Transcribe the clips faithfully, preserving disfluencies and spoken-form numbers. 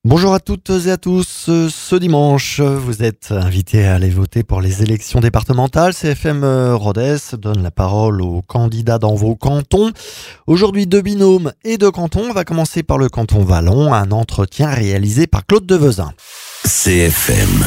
Bonjour à toutes et à tous. Ce dimanche, vous êtes invités à aller voter pour les élections départementales. C F M Rodez donne la parole aux candidats dans vos cantons. Aujourd'hui, deux binômes et deux cantons. On va commencer par le canton Vallon, un entretien réalisé par Claude Devezin. C F M.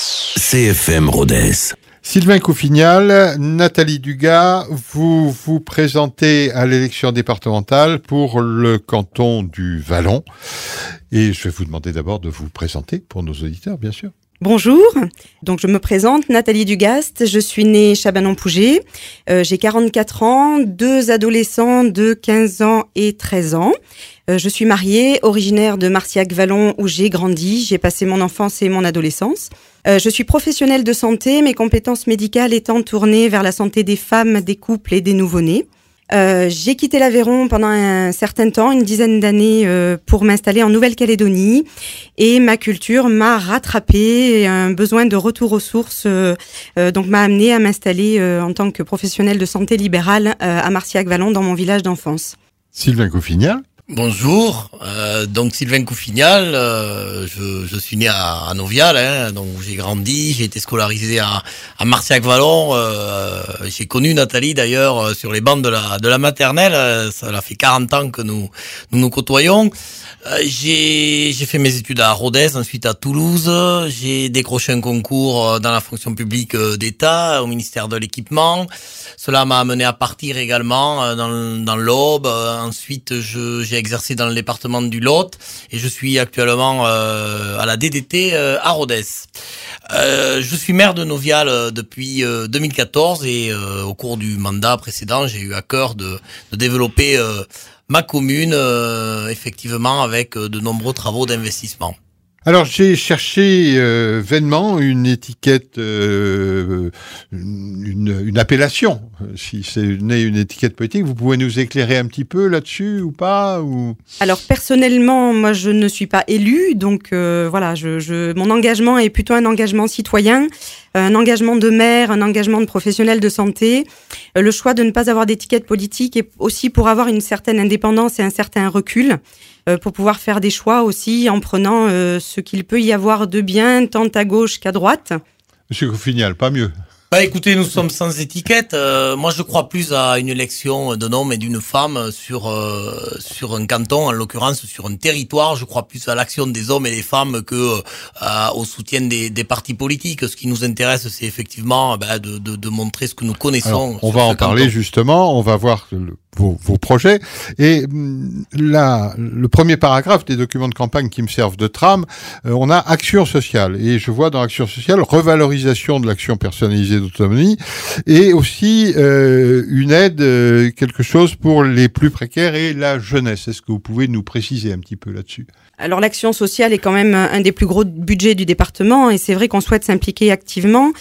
C F M Rodez. Sylvain Coufignal, Nathalie Dugas, vous vous présentez à l'élection départementale pour le canton du Vallon. Et je vais vous demander d'abord de vous présenter pour nos auditeurs, bien sûr. Bonjour, donc je me présente, Nathalie Dugast, je suis née Chabanon-Pouget, euh, j'ai quarante-quatre ans, deux adolescents de quinze ans et treize ans. Euh, je suis mariée, originaire de Marciac-Vallon où j'ai grandi, j'ai passé mon enfance et mon adolescence. Euh, je suis professionnelle de santé, mes compétences médicales étant tournées vers la santé des femmes, des couples et des nouveau-nés. Euh, j'ai quitté l'Aveyron pendant un certain temps, une dizaine d'années, euh, pour m'installer en Nouvelle-Calédonie, et ma culture m'a rattrapée, un besoin de retour aux sources, euh, euh, donc m'a amenée à m'installer euh, en tant que professionnelle de santé libérale euh, à Marciac-Vallon, dans mon village d'enfance. Sylvain Coufignal. Bonjour, euh, donc Sylvain Coufignal, euh, je, je suis né à, à Novial, hein, donc j'ai grandi, j'ai été scolarisé à, à Marciac-Vallon, euh, j'ai connu Nathalie d'ailleurs sur les bancs de la, de la maternelle, ça a fait quarante ans que nous nous, nous côtoyons. Euh, j'ai, j'ai fait mes études à Rodez, ensuite à Toulouse, j'ai décroché un concours dans la fonction publique d'État, au ministère de l'Équipement. Cela m'a amené à partir également dans, dans l'Aube. Ensuite, je, j'ai exercé dans le département du Lot et je suis actuellement euh, à la D D T euh, à Rodez. Euh, je suis maire de Novial euh, depuis euh, deux mille quatorze et euh, au cours du mandat précédent, j'ai eu à cœur de, de développer euh, ma commune, euh, effectivement, avec euh, de nombreux travaux d'investissement. Alors j'ai cherché euh, vainement une étiquette, euh, une, une appellation. Si c'est né une étiquette politique, vous pouvez nous éclairer un petit peu là-dessus ou pas ou... Alors personnellement, moi je ne suis pas élue, donc euh, voilà, je, je, mon engagement est plutôt un engagement citoyen, un engagement de maire, un engagement de professionnel de santé. Euh, le choix de ne pas avoir d'étiquette politique est aussi pour avoir une certaine indépendance et un certain recul, euh, pour pouvoir faire des choix aussi en prenant euh, ce qu'il peut y avoir de bien, tant à gauche qu'à droite. Monsieur Coufignal, pas mieux. Bah écoutez, nous sommes sans étiquette. Euh, moi, je crois plus à une élection d'un homme et d'une femme sur euh, sur un canton, en l'occurrence sur un territoire. Je crois plus à l'action des hommes et des femmes que euh, au soutien des, des partis politiques. Ce qui nous intéresse, c'est effectivement bah, de, de, de montrer ce que nous connaissons. Alors, on va en parler canton. Justement. On va voir le, vos, vos projets. Et là, le premier paragraphe des documents de campagne qui me servent de trame, euh, on a action sociale. Et je vois dans action sociale revalorisation de l'action personnalisée d'autonomie et aussi euh, une aide, euh, quelque chose pour les plus précaires et la jeunesse. Est-ce que vous pouvez nous préciser un petit peu là-dessus ? Alors l'action sociale est quand même un des plus gros budgets du département et c'est vrai qu'on souhaite s'impliquer activement,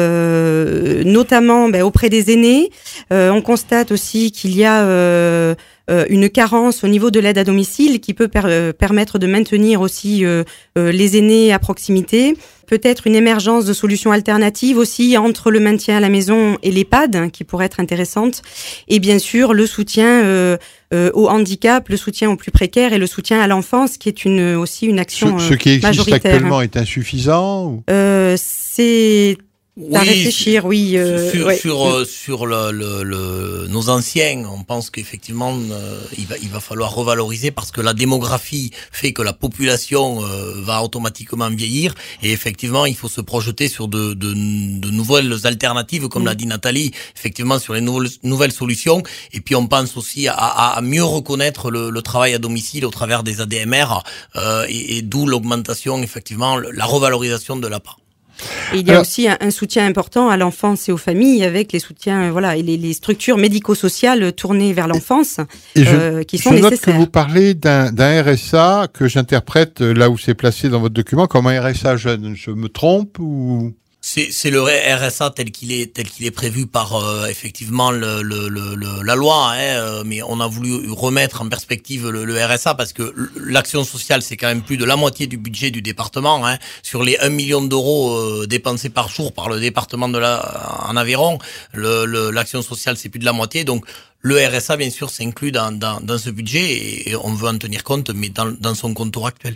euh, notamment ben, auprès des aînés. Euh, on constate aussi qu'il y a euh, une carence au niveau de l'aide à domicile qui peut per- permettre de maintenir aussi euh, euh, les aînés à proximité. Peut-être une émergence de solutions alternatives aussi entre le maintien à la maison et l'EHPAD, hein, qui pourrait être intéressante. Et bien sûr, le soutien euh, euh, au handicap, le soutien aux plus précaires et le soutien à l'enfance, qui est une, aussi une action ce, ce qui existe majoritaire. Actuellement est insuffisant ou... euh, C'est... Oui, à réfléchir, oui. Euh, sur ouais. sur, euh, sur le, le, le, nos anciens, on pense qu'effectivement, euh, il va il va falloir revaloriser parce que la démographie fait que la population euh, va automatiquement vieillir et effectivement, il faut se projeter sur de de, de nouvelles alternatives, comme mmh. l'a dit Nathalie, effectivement sur les nouvelles nouvelles solutions. Et puis on pense aussi à, à, à mieux reconnaître le, le travail à domicile au travers des A D M R euh, et, et d'où l'augmentation, effectivement, la revalorisation de l'A P A. Et il y a Alors, aussi un, un soutien important à l'enfance et aux familles avec les soutiens, voilà, et les, les structures médico-sociales tournées vers l'enfance et je, euh, qui sont je note nécessaires. Que vous parlez d'un, d'un R S A que j'interprète là où c'est placé dans votre document comme un R S A jeune. Je me trompe ou... C'est, c'est le R S A tel qu'il est tel qu'il est prévu par euh, effectivement le, le, le, le, la loi, hein, euh, mais on a voulu remettre en perspective le, le R S A parce que l'action sociale c'est quand même plus de la moitié du budget du département, hein, sur les un million d'euros euh, dépensés par jour par le département de la en Aveyron, le, le, l'action sociale c'est plus de la moitié, donc le R S A bien sûr s'inclut dans, dans, dans ce budget et, et on veut en tenir compte, mais dans, dans son contour actuel.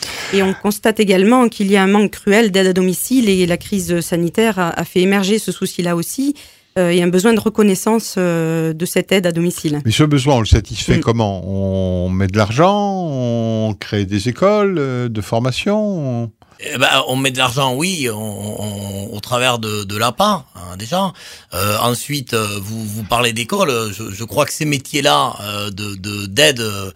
Et on constate également qu'il y a un manque cruel d'aide à domicile et la crise sanitaire a, a fait émerger ce souci-là aussi. Euh, et un besoin de reconnaissance euh, de cette aide à domicile. Mais ce besoin, on le satisfait mmh. comment ? On met de l'argent, on crée des écoles euh, de formation on... Eh ben, on met de l'argent, oui, on, on, au travers de, de l'A P A, hein, déjà. Euh, ensuite, euh, vous, vous parlez d'école. Je, je crois que ces métiers-là euh, de, de, d'aide euh,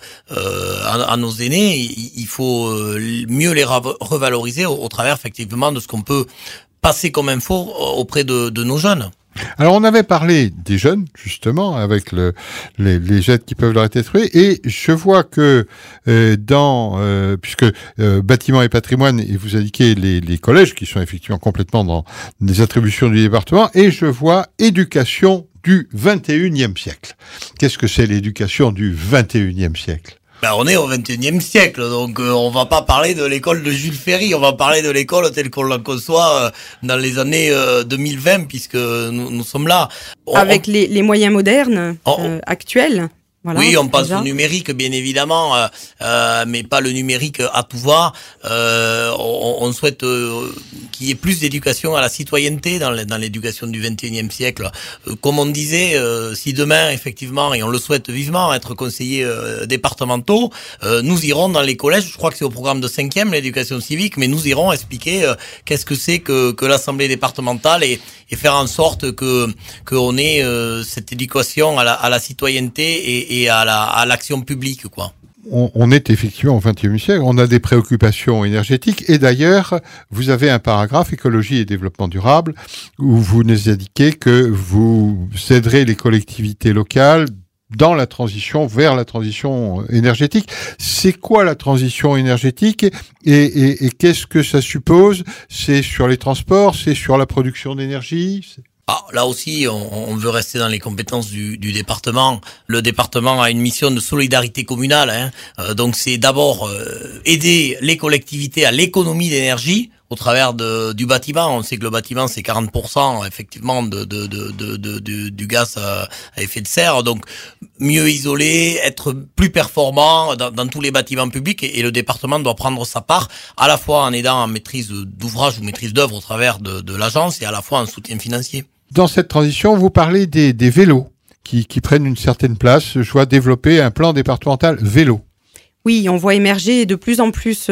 à, à nos aînés, il, il faut mieux les revaloriser au, au travers, effectivement, de ce qu'on peut passer comme info auprès de, de nos jeunes. Alors, on avait parlé des jeunes, justement, avec le, les, les aides qui peuvent leur être attribuées, et je vois que euh, dans, euh, puisque euh, bâtiments et patrimoine, et vous indiquez les, les collèges, qui sont effectivement complètement dans les attributions du département, et je vois éducation du vingt et unième siècle. Qu'est-ce que c'est l'éducation du vingt et unième siècle ? Ben, on est au vingt et unième siècle, donc euh, on va pas parler de l'école de Jules Ferry, on va parler de l'école telle qu'on la conçoit euh, dans les années euh, deux mille vingt, puisque nous, nous sommes là. On, Avec on... les, les moyens modernes on... euh, actuels. Voilà, oui, on pense déjà. au numérique, bien évidemment, euh, euh, mais pas le numérique à tout va. Euh, on, on souhaite euh, qu'il y ait plus d'éducation à la citoyenneté dans, dans l'éducation du vingt et unième siècle. Euh, comme on disait, euh, si demain, effectivement, et on le souhaite vivement, être conseillers euh, départementaux, euh, nous irons dans les collèges, je crois que c'est au programme de cinquième, l'éducation civique, mais nous irons expliquer euh, qu'est-ce que c'est que, que l'Assemblée départementale et, et faire en sorte que qu'on ait euh, cette éducation à la, à la citoyenneté et, et à la à l'action publique, quoi. On, on est effectivement au vingt et unième siècle, on a des préoccupations énergétiques, et d'ailleurs, vous avez un paragraphe écologie et développement durable où vous nous indiquez que vous aiderez les collectivités locales dans la transition vers la transition énergétique. C'est quoi la transition énergétique et, et, et qu'est-ce que ça suppose ? C'est sur les transports, c'est sur la production d'énergie ? Ah, là aussi, on, on veut rester dans les compétences du, du département. Le département a une mission de solidarité communale, hein. Euh, donc c'est d'abord euh, aider les collectivités à l'économie d'énergie au travers de, du bâtiment. On sait que le bâtiment, c'est quarante pour cent effectivement de, de, de, de, de, de du gaz à, à effet de serre. Donc mieux isoler, être plus performant dans, dans tous les bâtiments publics, et, et le département doit prendre sa part, à la fois en aidant en maîtrise d'ouvrage ou maîtrise d'œuvre au travers de, de l'agence, et à la fois en soutien financier. Dans cette transition, vous parlez des, des vélos qui, qui prennent une certaine place. Je vois développer un plan départemental vélo. Oui, on voit émerger de plus en plus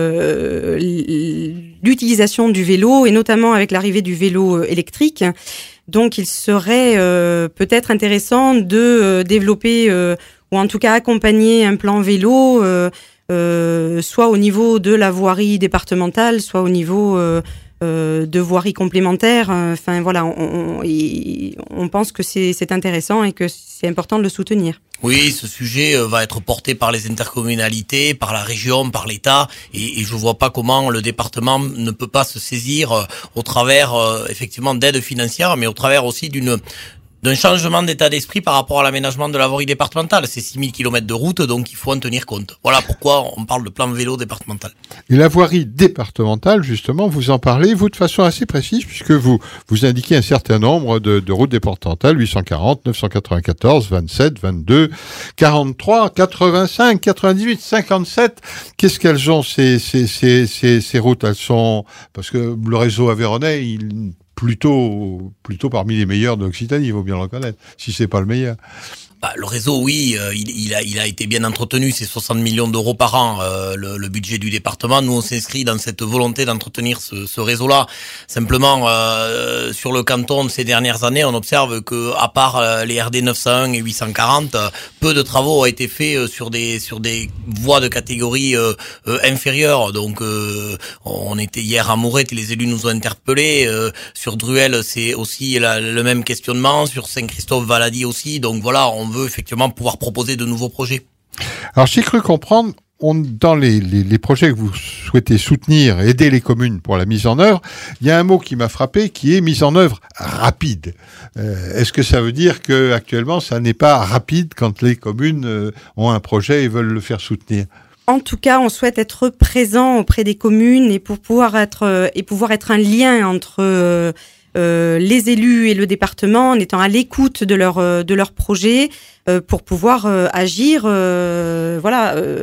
euh, l'utilisation du vélo, et notamment avec l'arrivée du vélo électrique. Donc, il serait euh, peut-être intéressant de euh, développer, euh, ou en tout cas accompagner un plan vélo, euh, euh, soit au niveau de la voirie départementale, soit au niveau euh, euh, de voirie complémentaire. Enfin, voilà, on, on, on pense que c'est, c'est intéressant et que c'est important de le soutenir. Oui, ce sujet va être porté par les intercommunalités, par la région, par l'État, et, et je vois pas comment le département ne peut pas se saisir au travers, euh, effectivement, d'aides financières, mais au travers aussi d'une d'un changement d'état d'esprit par rapport à l'aménagement de la voirie départementale. C'est six mille kilomètres de route, donc il faut en tenir compte. Voilà pourquoi on parle de plan vélo départemental. Et la voirie départementale, justement, vous en parlez, vous, de façon assez précise, puisque vous vous indiquez un certain nombre de, de routes départementales, huit cent quarante, neuf cent quatre-vingt-quatorze, vingt-sept, vingt-deux, quarante-trois, quatre-vingt-cinq, quatre-vingt-dix-huit, cinquante-sept. Qu'est-ce qu'elles ont, ces, ces, ces, ces, ces routes? Elles sont, parce que le réseau aveyronais, il plutôt plutôt parmi les meilleurs de l'Occitanie, il faut bien le reconnaître, si c'est pas le meilleur. Bah, le réseau, oui, euh, il, il, a, il a été bien entretenu, c'est soixante millions d'euros par an, euh, le, le budget du département. Nous, on s'inscrit dans cette volonté d'entretenir ce, ce réseau-là. Simplement, euh, sur le canton, ces dernières années, on observe que, à part euh, les R D neuf cent un et huit cent quarante, euh, peu de travaux ont été faits euh, sur des sur des voies de catégorie euh, euh, inférieure. Donc, euh, on était hier à Mourette et les élus nous ont interpellés. Euh, sur Druel, c'est aussi la, le même questionnement. Sur Saint-Christophe-Valady aussi. Donc voilà, on veut effectivement pouvoir proposer de nouveaux projets. Alors j'ai cru comprendre, on, dans les, les, les projets que vous souhaitez soutenir, aider les communes pour la mise en œuvre, il y a un mot qui m'a frappé qui est mise en œuvre rapide. Euh, est-ce que ça veut dire que actuellement ça n'est pas rapide quand les communes euh, ont un projet et veulent le faire soutenir? En tout cas, on souhaite être présent auprès des communes et pour pouvoir être euh, et pouvoir être un lien entre euh, Euh, les élus et le département, en étant à l'écoute de leurs de leurs projets euh, pour pouvoir euh, agir, euh, voilà, euh,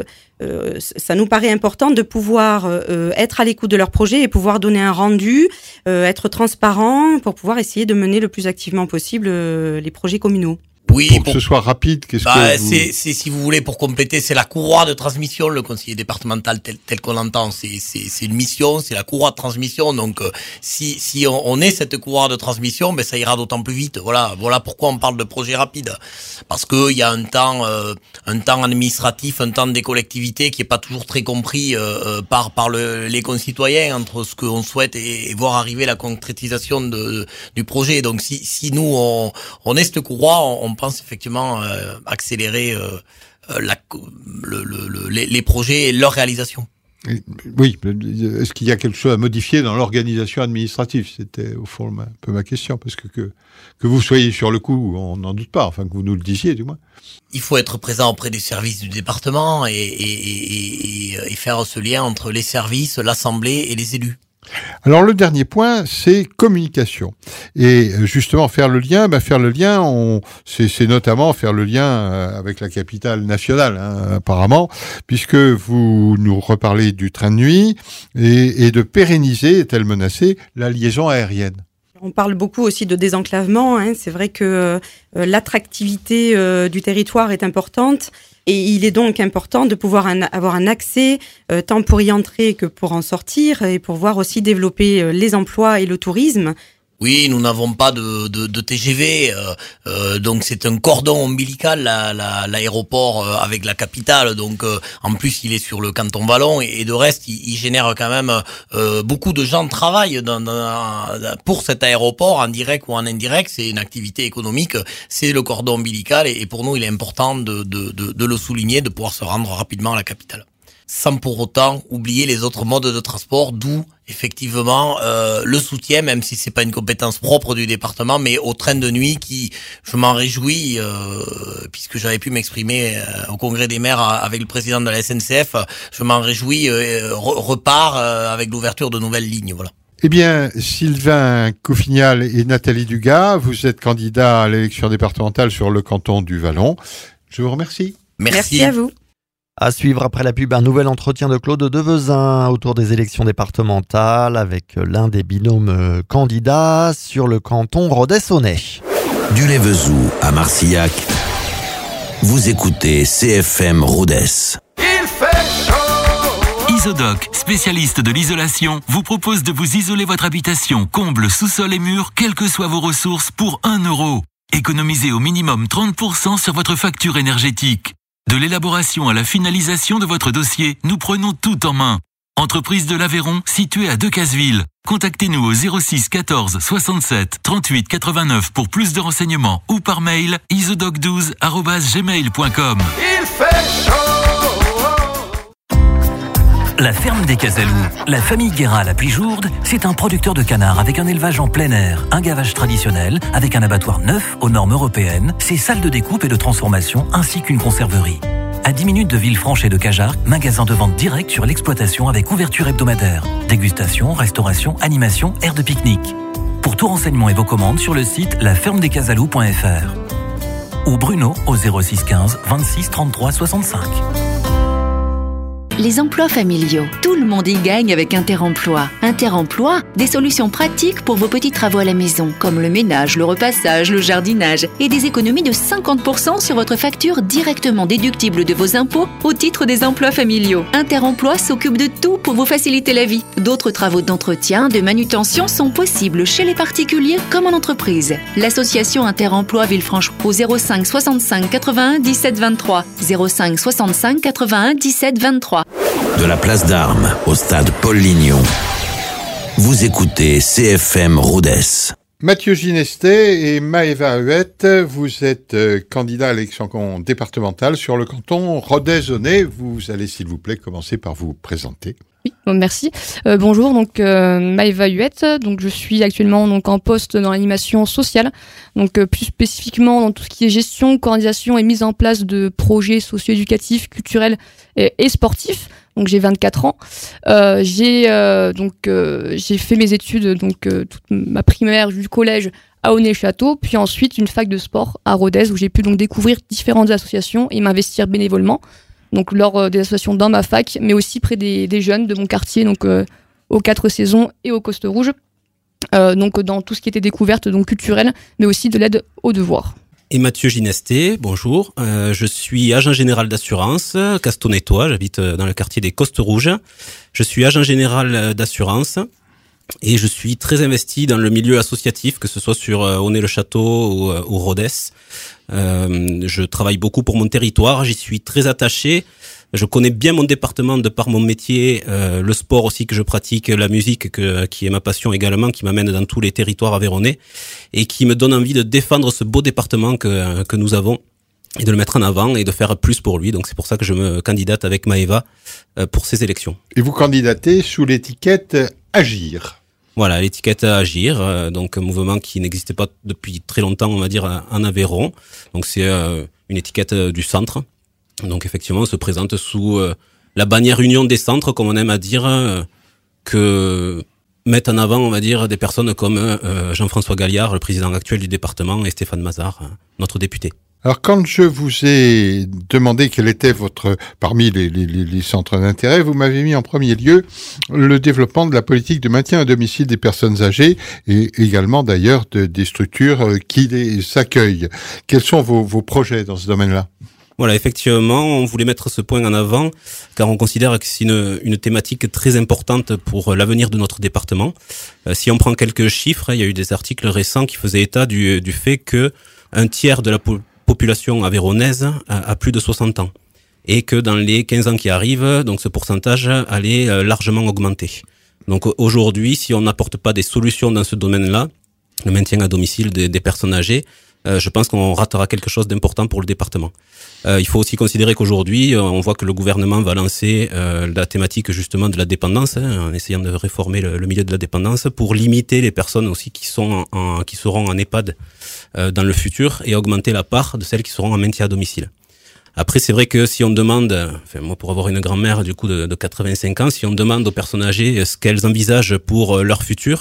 euh, ça nous paraît important de pouvoir euh, être à l'écoute de leurs projets et pouvoir donner un rendu, euh, être transparent pour pouvoir essayer de mener le plus activement possible euh, les projets communaux. Oui, pour, pour que ce soit rapide, qu'est-ce bah, que vous... c'est, c'est, si vous voulez, pour compléter, c'est la courroie de transmission, le conseiller départemental tel, tel qu'on l'entend. C'est, c'est, c'est une mission, c'est la courroie de transmission. Donc, euh, si, si on, on est cette courroie de transmission, ben, ça ira d'autant plus vite. Voilà, voilà pourquoi on parle de projet rapide. Parce que il y a un temps, euh, un temps administratif, un temps des collectivités qui est pas toujours très compris, euh, par, par le, les concitoyens entre ce qu'on souhaite et, et voir arriver la concrétisation de, de, du projet. Donc, si, si nous, on, on est cette courroie, on, on pense effectivement euh, accélérer euh, la, le, le, le, les, les projets et leur réalisation. Oui, est-ce qu'il y a quelque chose à modifier dans l'organisation administrative? C'était au fond un peu ma question, parce que, que que vous soyez sur le coup, on n'en doute pas, enfin que vous nous le disiez du moins. Il faut être présent auprès des services du département et, et, et, et, et faire ce lien entre les services, l'assemblée et les élus. Alors le dernier point, c'est communication. Et justement, faire le lien, bah, faire le lien, on, c'est, c'est notamment faire le lien avec la capitale nationale, hein, apparemment, puisque vous nous reparlez du train de nuit et, et de pérenniser, est-elle menacée, la liaison aérienne. On parle beaucoup aussi de désenclavement. Hein. C'est vrai que euh, l'attractivité euh, du territoire est importante. Et il est donc important de pouvoir un, avoir un accès, euh, tant pour y entrer que pour en sortir, et pour voir aussi développer euh, les emplois et le tourisme. Oui, nous n'avons pas de, de, de T G V, euh, euh, donc c'est un cordon ombilical, la, la, l'aéroport euh, avec la capitale. Donc euh, en plus, il est sur le canton Vallon et, et de reste, il, il génère quand même euh, beaucoup de gens travaillent dans, dans, pour cet aéroport, en direct ou en indirect. C'est une activité économique, c'est le cordon ombilical et, et pour nous, il est important de, de, de, de le souligner, de pouvoir se rendre rapidement à la capitale, sans pour autant oublier les autres modes de transport, d'où effectivement euh, le soutien, même si c'est pas une compétence propre du département, mais au train de nuit qui, je m'en réjouis, euh, puisque j'avais pu m'exprimer euh, au congrès des maires avec le président de la S N C F, je m'en réjouis, euh, repart euh, avec l'ouverture de nouvelles lignes, voilà. Eh bien, Sylvain Couffignal et Nathalie Dugas, vous êtes candidats à l'élection départementale sur le canton du Vallon. Je vous remercie. Merci, Merci à vous. À suivre après la pub, un nouvel entretien de Claude Devezin autour des élections départementales avec l'un des binômes candidats sur le canton Rodez-Aunay. Du Lévezou à Marcillac, vous écoutez C F M Rodez. Il fait chaud. Isodoc, spécialiste de l'isolation, vous propose de vous isoler votre habitation, comble, sous-sol et murs, quelles que soient vos ressources, pour un euro. Économisez au minimum trente pour cent sur votre facture énergétique. De l'élaboration à la finalisation de votre dossier, nous prenons tout en main. Entreprise de l'Aveyron, située à Decazeville. Contactez-nous au zéro six quatorze soixante-sept trente-huit quatre-vingt-neuf pour plus de renseignements ou par mail isodoc douze arobase gmail point com. Il fait chaud. La ferme des Casalous, la famille Guéral à Puyjourde, c'est un producteur de canards avec un élevage en plein air, un gavage traditionnel, avec un abattoir neuf aux normes européennes, ses salles de découpe et de transformation ainsi qu'une conserverie. À dix minutes de Villefranche et de Cajarc, magasin de vente direct sur l'exploitation avec ouverture hebdomadaire. Dégustation, restauration, animation, aire de pique-nique. Pour tout renseignement et vos commandes sur le site la ferme des casalous point f r ou Bruno au zéro six quinze vingt-six trente-trois soixante-cinq. Les emplois familiaux. Tout le monde y gagne avec Interemploi. Interemploi, des solutions pratiques pour vos petits travaux à la maison, comme le ménage, le repassage, le jardinage, et des économies de cinquante pour cent sur votre facture directement déductible de vos impôts au titre des emplois familiaux. Interemploi s'occupe de tout pour vous faciliter la vie. D'autres travaux d'entretien, de manutention sont possibles chez les particuliers comme en entreprise. L'association Interemploi Villefranche au zéro cinq soixante-cinq quatre-vingt-un dix-sept vingt-trois. zéro cinq soixante-cinq quatre-vingt-un dix-sept vingt-trois. De la place d'Armes au stade Paul Lignon, vous écoutez C F M Rodez. Mathieu Ginestet et Maëva Huette, vous êtes euh, candidat à l'élection départementale sur le canton Rodez-Aunay. Vous allez, s'il vous plaît, commencer par vous présenter. Oui, bon, merci. Euh, bonjour, donc euh, Maëva Huette. Donc je suis actuellement donc en poste dans l'animation sociale, donc euh, plus spécifiquement dans tout ce qui est gestion, coordination et mise en place de projets socio-éducatifs, culturels et, et sportifs. Donc j'ai vingt-quatre ans. Euh, j'ai euh, donc euh, j'ai fait mes études donc euh, toute ma primaire du collège à Aunay-Château, puis ensuite une fac de sport à Rodez où j'ai pu donc découvrir différentes associations et m'investir bénévolement. donc lors euh, des associations dans ma fac, mais aussi près des, des jeunes de mon quartier, donc euh, aux Quatre Saisons et au Coste Rouge, euh, donc dans tout ce qui était découverte donc culturelle, mais aussi de l'aide aux devoirs. Et Mathieu Ginesté, bonjour. Euh, je suis agent général d'assurance, Castonetois, j'habite dans le quartier des Costes Rouges. Je suis agent général d'assurance et je suis très investi dans le milieu associatif, que ce soit sur euh, Aunay-le-Château ou, euh, ou Rodez. Euh, je travaille beaucoup pour mon territoire, j'y suis très attaché. Je connais bien mon département de par mon métier, euh, le sport aussi que je pratique, la musique que, qui est ma passion également, qui m'amène dans tous les territoires aveyronnais et qui me donne envie de défendre ce beau département que, que nous avons et de le mettre en avant et de faire plus pour lui. Donc c'est pour ça que je me candidate avec Maëva euh, pour ces élections. Et vous candidatez sous l'étiquette Agir. Voilà, l'étiquette Agir, euh, donc un mouvement qui n'existait pas depuis très longtemps, on va dire, en Aveyron. Donc c'est euh, une étiquette euh, du centre. Donc effectivement, on se présente sous euh, la bannière Union des centres, comme on aime à dire, euh, que mettent en avant, on va dire, des personnes comme euh, Jean-François Galliard, le président actuel du département, et Stéphane Mazard, euh, notre député. Alors quand je vous ai demandé quel était votre, parmi les, les, les centres d'intérêt, vous m'avez mis en premier lieu le développement de la politique de maintien à domicile des personnes âgées et également d'ailleurs de, des structures qui les accueillent. Quels sont vos, vos projets dans ce domaine-là ? Voilà, effectivement, on voulait mettre ce point en avant car on considère que c'est une, une thématique très importante pour l'avenir de notre département. Euh, si on prend quelques chiffres, il y a eu des articles récents qui faisaient état du, du fait que un tiers de la po- population aveyronnaise a, a plus de soixante ans et que dans les quinze ans qui arrivent, donc ce pourcentage allait euh, largement augmenter. Donc aujourd'hui, si on n'apporte pas des solutions dans ce domaine-là, le maintien à domicile des, des personnes âgées, Euh, je pense qu'on ratera quelque chose d'important pour le département. Euh, il faut aussi considérer qu'aujourd'hui, euh, on voit que le gouvernement va lancer euh, la thématique justement de la dépendance, hein, en essayant de réformer le, le milieu de la dépendance pour limiter les personnes aussi qui sont en, en, qui seront en EHPAD euh, dans le futur et augmenter la part de celles qui seront en maintien à domicile. Après, c'est vrai que si on demande, enfin moi pour avoir une grand-mère du coup de, de quatre-vingt-cinq ans, si on demande aux personnes âgées ce qu'elles envisagent pour leur futur,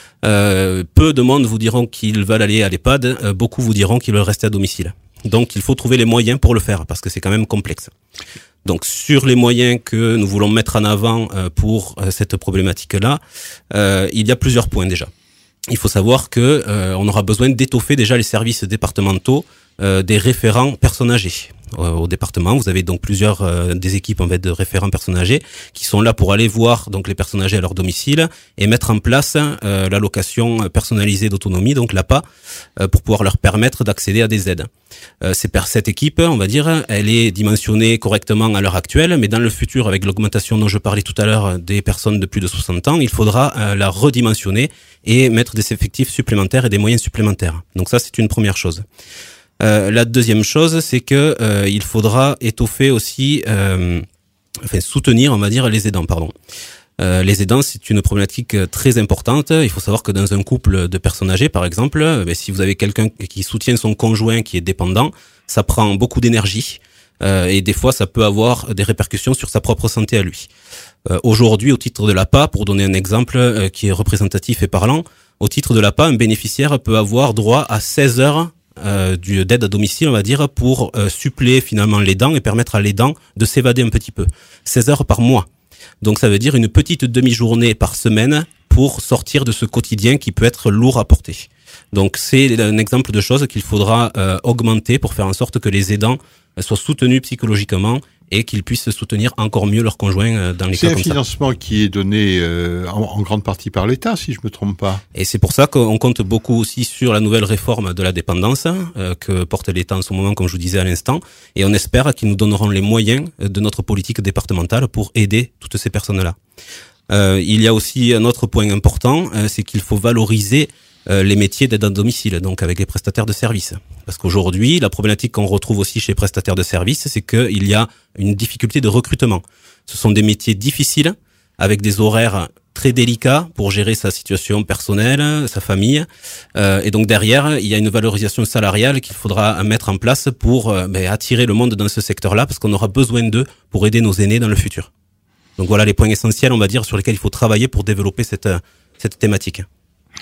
Euh, peu de monde vous diront qu'ils veulent aller à l'EHPAD, euh, beaucoup vous diront qu'ils veulent rester à domicile. Donc il faut trouver les moyens pour le faire, parce que c'est quand même complexe. Donc sur les moyens que nous voulons mettre en avant euh, pour euh, cette problématique-là, euh, il y a plusieurs points déjà. Il faut savoir que euh, on aura besoin d'étoffer déjà les services départementaux euh, des référents personnes âgées. Euh, au département, vous avez donc plusieurs euh, des équipes en fait de référents personnes âgées qui sont là pour aller voir donc les personnes âgées à leur domicile et mettre en place euh, l'allocation personnalisée d'autonomie, donc l'A P A, euh, pour pouvoir leur permettre d'accéder à des aides. Euh, c'est per cette équipe, on va dire, elle est dimensionnée correctement à l'heure actuelle, mais dans le futur, avec l'augmentation dont je parlais tout à l'heure des personnes de plus de soixante ans, il faudra euh, la redimensionner et mettre des effectifs supplémentaires et des moyens supplémentaires. Donc ça, c'est une première chose. Euh, la deuxième chose, c'est que euh, il faudra étoffer aussi, euh, enfin soutenir, on va dire, les aidants, pardon. Euh, les aidants, c'est une problématique très importante. Il faut savoir que dans un couple de personnes âgées, par exemple, ben, si vous avez quelqu'un qui soutient son conjoint qui est dépendant, ça prend beaucoup d'énergie euh, et des fois, ça peut avoir des répercussions sur sa propre santé à lui. Euh, aujourd'hui, au titre de l'A P A, pour donner un exemple euh, qui est représentatif et parlant, au titre de l'A P A, un bénéficiaire peut avoir droit à seize heures Euh, du, d'aide à domicile, on va dire, pour euh, suppléer finalement l'aidant et permettre à l'aidant de s'évader un petit peu. seize heures par mois. Donc ça veut dire une petite demi-journée par semaine pour sortir de ce quotidien qui peut être lourd à porter. Donc c'est un exemple de choses qu'il faudra euh, augmenter pour faire en sorte que les aidants euh, soient soutenus psychologiquement et qu'ils puissent soutenir encore mieux leurs conjoints euh, dans les cas comme ça. C'est un financement qui est donné euh, en, en grande partie par l'État, si je me trompe pas. Et c'est pour ça qu'on compte beaucoup aussi sur la nouvelle réforme de la dépendance euh, que porte l'État en ce moment, comme je vous disais à l'instant, et on espère qu'ils nous donneront les moyens de notre politique départementale pour aider toutes ces personnes-là. Euh, il y a aussi un autre point important, euh, c'est qu'il faut valoriser euh, les métiers d'aide à domicile, donc avec les prestataires de services. Parce qu'aujourd'hui, la problématique qu'on retrouve aussi chez les prestataires de services, c'est qu'il y a une difficulté de recrutement. Ce sont des métiers difficiles, avec des horaires très délicats pour gérer sa situation personnelle, sa famille. Euh, et donc derrière, il y a une valorisation salariale qu'il faudra mettre en place pour euh, ben, attirer le monde dans ce secteur-là, parce qu'on aura besoin d'eux pour aider nos aînés dans le futur. Donc voilà les points essentiels, on va dire, sur lesquels il faut travailler pour développer cette, cette thématique.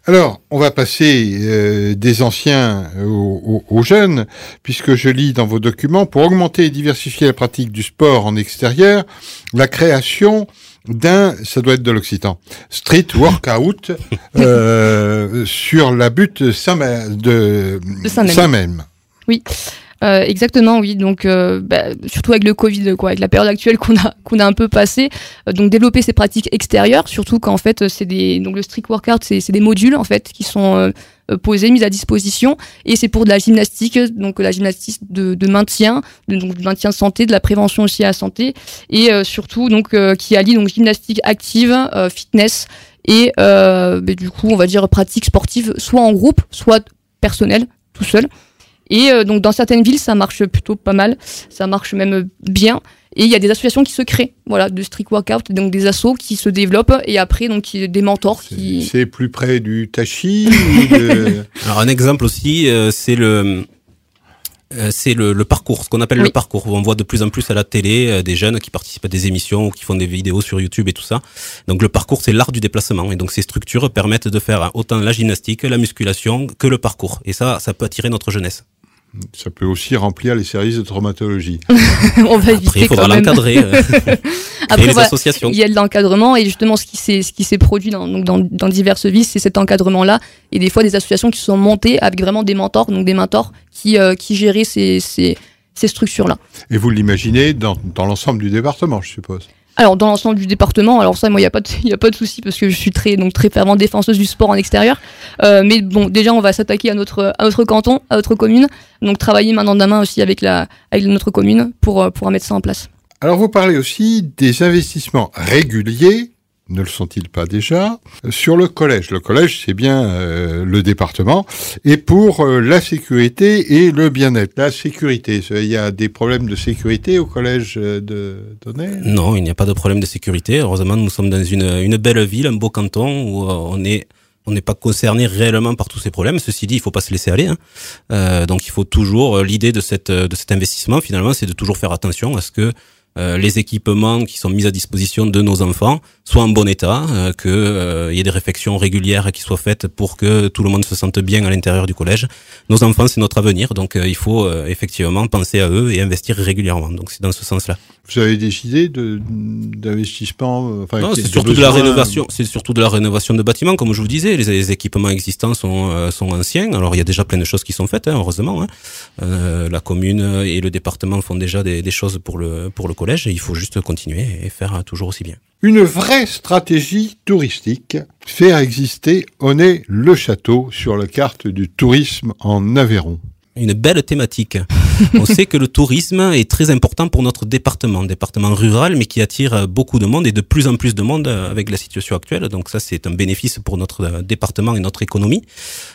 Alors, on va passer euh, des anciens aux, aux, aux jeunes, puisque je lis dans vos documents, pour augmenter et diversifier la pratique du sport en extérieur, la création d'un, ça doit être de l'occitan, street workout euh, sur la butte Saint- de, de Saint-Même. Saint-Même. Oui. Euh, exactement, oui. Donc, euh, bah, surtout avec le Covid, quoi, avec la période actuelle qu'on a qu'on a un peu passée. Euh, donc, développer ces pratiques extérieures, surtout qu'en fait, c'est des donc le street workout, c'est c'est des modules en fait qui sont euh, posés, mis à disposition, et c'est pour de la gymnastique, donc la gymnastique de, de maintien, de, donc du maintien de santé, de la prévention aussi à la santé, et euh, surtout donc euh, qui allie donc gymnastique active, euh, fitness et euh, bah, du coup, on va dire pratique sportive, soit en groupe, soit personnelle, tout seul. Et euh, donc dans certaines villes, ça marche plutôt pas mal, ça marche même bien. Et il y a des associations qui se créent, voilà, de street workout, donc des assos qui se développent et après donc des mentors C'est, qui. c'est plus près du tachi. ou de... Alors un exemple aussi, euh, c'est le euh, c'est le, le parcours, ce qu'on appelle Oui. le parcours. On voit de plus en plus à la télé euh, des jeunes qui participent à des émissions ou qui font des vidéos sur YouTube et tout ça. Donc le parcours, c'est l'art du déplacement. Et donc ces structures permettent de faire autant la gymnastique, la musculation que le parcours. Et ça, ça peut attirer notre jeunesse. Ça peut aussi remplir les services de traumatologie. On va éviter Après, il faudra quand même. l'encadrer. euh, créer Après, les voilà, associations. il y a de l'encadrement et justement ce qui s'est ce qui s'est produit dans donc dans, dans diverses villes, c'est cet encadrement-là et des fois des associations qui sont montées avec vraiment des mentors, donc des mentors qui euh, qui géraient ces ces ces structures-là. Et vous l'imaginez dans, dans l'ensemble du département, je suppose. Alors dans l'ensemble du département, alors ça moi il y a pas de il y a pas de souci parce que je suis très donc très fervente défenseuse du sport en extérieur. Euh, mais bon, déjà on va s'attaquer à notre à notre canton, à notre commune, donc travailler main dans la main aussi avec la avec notre commune pour pour mettre ça en place. Alors vous parlez aussi des investissements réguliers, ne le sont-ils pas déjà, sur le collège. Le collège, c'est bien euh, le département, et pour euh, la sécurité et le bien-être. La sécurité, il y a des problèmes de sécurité au collège de Donnay ? Non, il n'y a pas de problème de sécurité. Heureusement, nous sommes dans une, une belle ville, un beau canton où euh, on est on n'est pas concerné réellement par tous ces problèmes. Ceci dit, il faut pas se laisser aller. Hein. Euh, donc, il faut toujours euh, l'idée de cette de cet investissement, finalement, c'est de toujours faire attention à ce que Euh, les équipements qui sont mis à disposition de nos enfants soient en bon état, euh, que euh, y ait des réflexions régulières qui soient faites pour que tout le monde se sente bien à l'intérieur du collège. Nos enfants, c'est notre avenir, donc euh, il faut euh, effectivement penser à eux et investir régulièrement. Donc c'est dans ce sens-là. Vous avez des idées de, d'investissement enfin, Non, c'est de surtout de la besoin... rénovation. C'est surtout de la rénovation de bâtiments, comme je vous disais. Les, les équipements existants sont euh, sont anciens. Alors il y a déjà plein de choses qui sont faites, hein, heureusement. Hein. Euh, la commune et le département font déjà des, des choses pour le pour le collège. Et il faut juste continuer et faire toujours aussi bien. Une vraie stratégie touristique, faire exister Aunay-le-Château sur la carte du tourisme en Aveyron. Une belle thématique. On sait que le tourisme est très important pour notre département, département rural, mais qui attire beaucoup de monde et de plus en plus de monde avec la situation actuelle. Donc ça, c'est un bénéfice pour notre département et notre économie.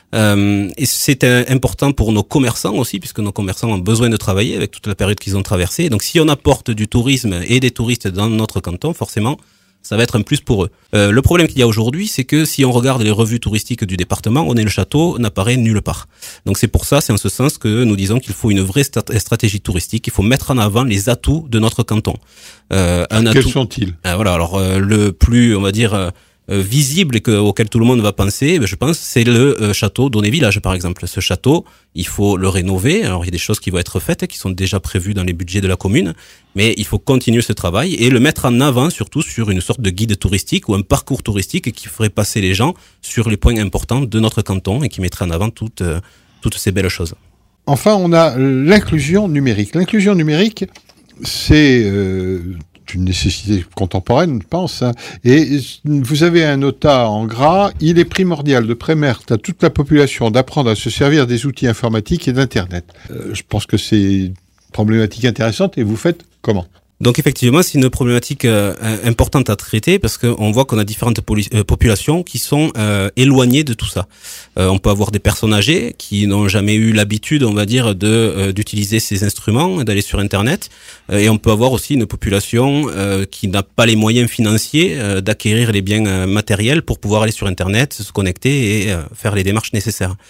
Euh, et c'est important pour nos commerçants aussi, puisque nos commerçants ont besoin de travailler avec toute la période qu'ils ont traversée. Donc si on apporte du tourisme et des touristes dans notre canton, forcément, ça va être un plus pour eux. Euh, le problème qu'il y a aujourd'hui, c'est que si on regarde les revues touristiques du département, Aunay-le-Château n'apparaît nulle part. Donc c'est pour ça, c'est en ce sens que nous disons qu'il faut une vraie st- stratégie touristique. Il faut mettre en avant les atouts de notre canton. Euh, un Quels atout, sont-ils ? euh, Voilà. Alors euh, le plus, on va dire. Euh, Euh, visible et que, auquel tout le monde va penser, je pense, c'est le euh, château d'Aunay-Village, par exemple. Ce château, il faut le rénover. Alors, il y a des choses qui vont être faites, qui sont déjà prévues dans les budgets de la commune, mais il faut continuer ce travail et le mettre en avant, surtout sur une sorte de guide touristique ou un parcours touristique qui ferait passer les gens sur les points importants de notre canton et qui mettrait en avant toutes, euh, toutes ces belles choses. Enfin, on a l'inclusion numérique. L'inclusion numérique, c'est... Euh une nécessité contemporaine, je pense. Hein. Et vous avez un nota en gras, il est primordial de permettre à toute la population d'apprendre à se servir des outils informatiques et d'Internet. Euh, je pense que c'est une problématique intéressante et vous faites comment ? Donc effectivement, c'est une problématique euh, importante à traiter parce qu'on voit qu'on a différentes poli- euh, populations qui sont euh, éloignées de tout ça. Euh, on peut avoir des personnes âgées qui n'ont jamais eu l'habitude, on va dire, de euh, d'utiliser ces instruments, d'aller sur Internet. Euh, et on peut avoir aussi une population euh, qui n'a pas les moyens financiers euh, d'acquérir les biens euh, matériels pour pouvoir aller sur Internet, se connecter et euh, faire les démarches nécessaires.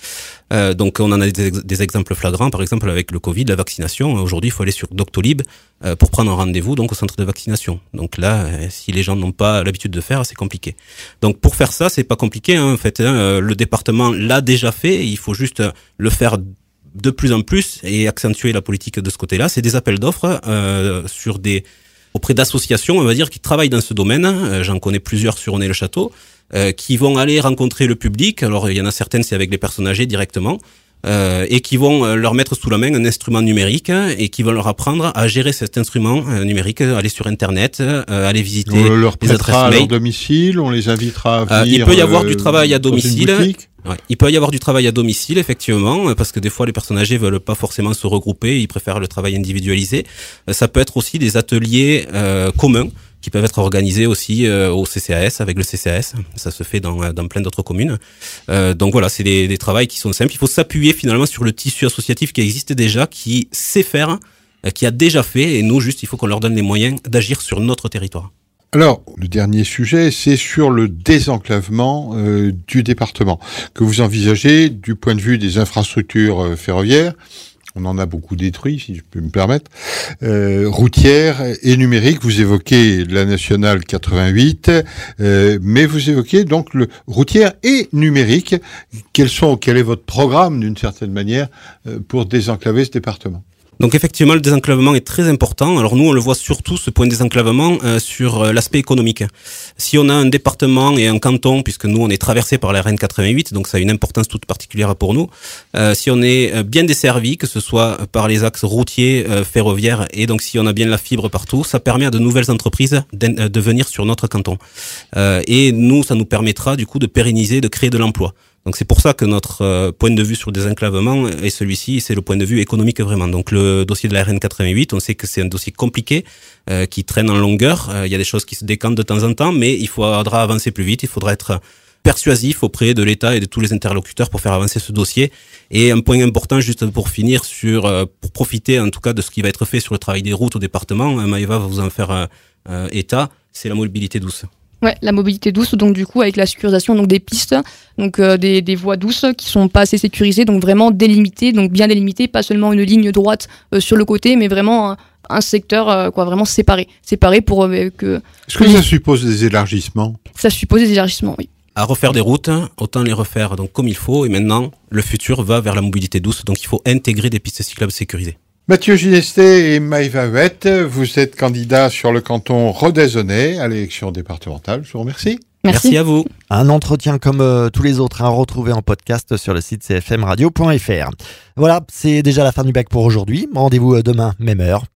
Euh, donc on en a des, des exemples flagrants, par exemple avec le Covid, la vaccination. Aujourd'hui, il faut aller sur Doctolib euh, pour prendre un rendez-vous donc au centre de vaccination. Donc là, euh, si les gens n'ont pas l'habitude de faire, c'est compliqué. Donc pour faire ça, c'est pas compliqué hein, en fait. Hein, le département l'a déjà fait, il faut juste le faire de plus en plus et accentuer la politique de ce côté-là. C'est des appels d'offres euh, sur des auprès d'associations, on va dire, qui travaillent dans ce domaine. Euh, j'en connais plusieurs sur Onet-le-Château. Euh, qui vont aller rencontrer le public. Alors il y en a certaines, c'est avec les personnes âgées directement, euh, et qui vont euh, leur mettre sous la main un instrument numérique et qui vont leur apprendre à gérer cet instrument euh, numérique, aller sur Internet, euh, aller visiter on leur les adresses à mail. Leur domicile, on les invitera à venir. Euh, il peut y avoir euh, du travail à domicile. Ouais, il peut y avoir du travail à domicile, effectivement, parce que des fois les personnes âgées veulent pas forcément se regrouper, ils préfèrent le travail individualisé. Euh, ça peut être aussi des ateliers euh, communs qui peuvent être organisés aussi euh, au C C A S, avec le C C A S. Ça se fait dans, dans plein d'autres communes. Euh, donc voilà, c'est des, des travails qui sont simples. Il faut s'appuyer finalement sur le tissu associatif qui existe déjà, qui sait faire, euh, qui a déjà fait, et nous, juste, il faut qu'on leur donne les moyens d'agir sur notre territoire. Alors, le dernier sujet, c'est sur le désenclavement euh, du département, que vous envisagez du point de vue des infrastructures euh, ferroviaires. On en a beaucoup détruit, si je peux me permettre, euh, routières et numériques. Vous évoquez la nationale quatre-vingt-huit, euh, mais vous évoquez donc le routière et numérique. Quels sont, quel est votre programme, d'une certaine manière, euh, pour désenclaver ce département ? Donc effectivement, le désenclavement est très important. Alors nous, on le voit surtout, ce point de désenclavement, euh, sur euh, l'aspect économique. Si on a un département et un canton, puisque nous, on est traversé par la R N quatre-vingt-huit, donc ça a une importance toute particulière pour nous, euh, si on est bien desservi, que ce soit par les axes routiers, euh, ferroviaires, et donc si on a bien la fibre partout, ça permet à de nouvelles entreprises de venir sur notre canton. Euh, et nous, ça nous permettra du coup de pérenniser, de créer de l'emploi. Donc c'est pour ça que notre euh, point de vue sur le désenclavement est celui-ci, c'est le point de vue économique vraiment. Donc le dossier de la R N quatre-vingt-huit, on sait que c'est un dossier compliqué, euh, qui traîne en longueur. Euh, il y a des choses qui se décantent de temps en temps, mais il faudra avancer plus vite, il faudra être persuasif auprès de l'État et de tous les interlocuteurs pour faire avancer ce dossier. Et un point important, juste pour finir, sur euh, pour profiter en tout cas de ce qui va être fait sur le travail des routes au département, Maëva va vous en faire euh, euh, état, c'est la mobilité douce. Ouais, la mobilité douce, donc du coup avec la sécurisation donc des pistes, donc euh, des, des voies douces qui sont pas assez sécurisées, donc vraiment délimitées, donc bien délimitées, pas seulement une ligne droite euh, sur le côté, mais vraiment un, un secteur euh, quoi, vraiment séparé, séparé pour euh, que. Est-ce que les... ça suppose des élargissements ? Ça suppose des élargissements, oui. À refaire des routes, autant les refaire donc comme il faut, et maintenant le futur va vers la mobilité douce, donc il faut intégrer des pistes cyclables sécurisées. Mathieu Ginesté et Maëva Huette, vous êtes candidats sur le canton Rodez-Onet à l'élection départementale. Je vous remercie. Merci, Merci à vous. Un entretien comme euh, tous les autres à retrouver en podcast sur le site c f m radio point f r. Voilà, c'est déjà la fin du bac pour aujourd'hui. Rendez-vous demain, même heure.